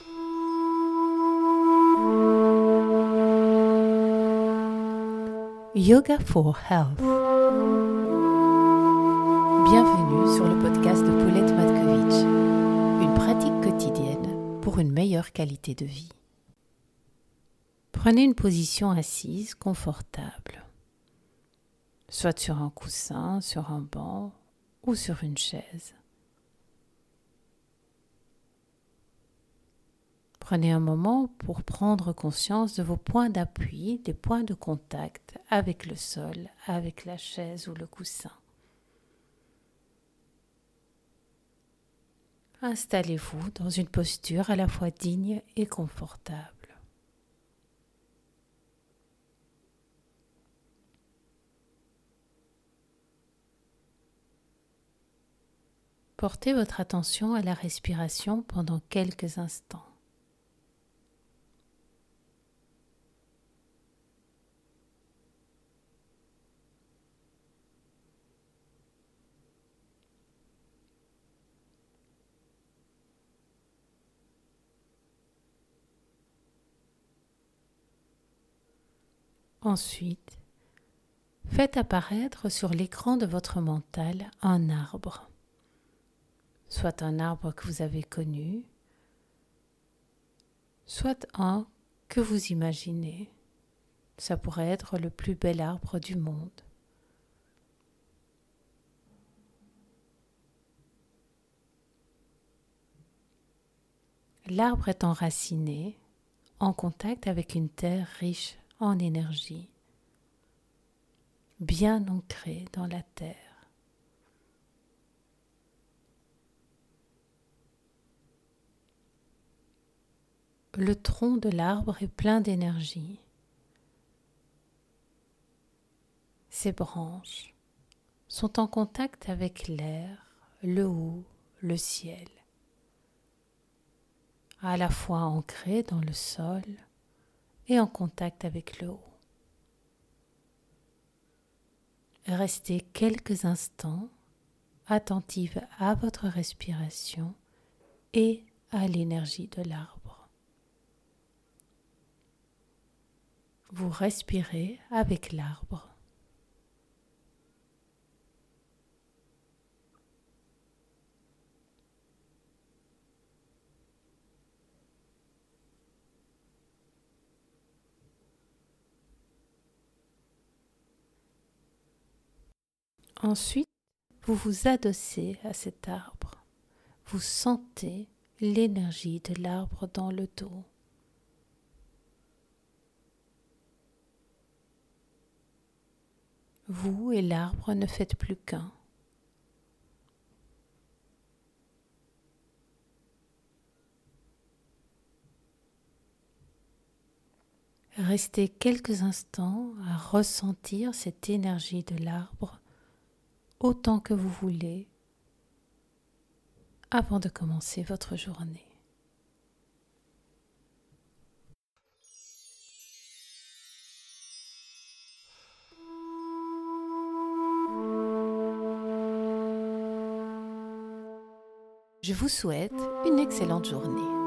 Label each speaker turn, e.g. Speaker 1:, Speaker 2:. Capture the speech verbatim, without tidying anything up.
Speaker 1: Yoga for Health. Bienvenue sur le podcast de Paulette Matkovitch, une pratique quotidienne pour une meilleure qualité de vie. Prenez une position assise confortable, soit sur un coussin, sur un banc ou sur une chaise. Prenez un moment pour prendre conscience de vos points d'appui, des points de contact avec le sol, avec la chaise ou le coussin. Installez-vous dans une posture à la fois digne et confortable. Portez votre attention à la respiration pendant quelques instants. Ensuite, faites apparaître sur l'écran de votre mental un arbre, soit un arbre que vous avez connu, soit un que vous imaginez. Ça pourrait être le plus bel arbre du monde. L'arbre est enraciné, en contact avec une terre riche en énergie, bien ancrée dans la terre. Le tronc de l'arbre est plein d'énergie. Ses branches sont en contact avec l'air, le haut, le ciel, à la fois ancrées dans le sol et en contact avec le haut. Restez quelques instants attentive à votre respiration et à l'énergie de l'arbre. Vous respirez avec l'arbre. Ensuite, vous vous adossez à cet arbre. Vous sentez l'énergie de l'arbre dans le dos. Vous et l'arbre ne faites plus qu'un. Restez quelques instants à ressentir cette énergie de l'arbre autant que vous voulez avant de commencer votre journée. Je vous souhaite une excellente journée.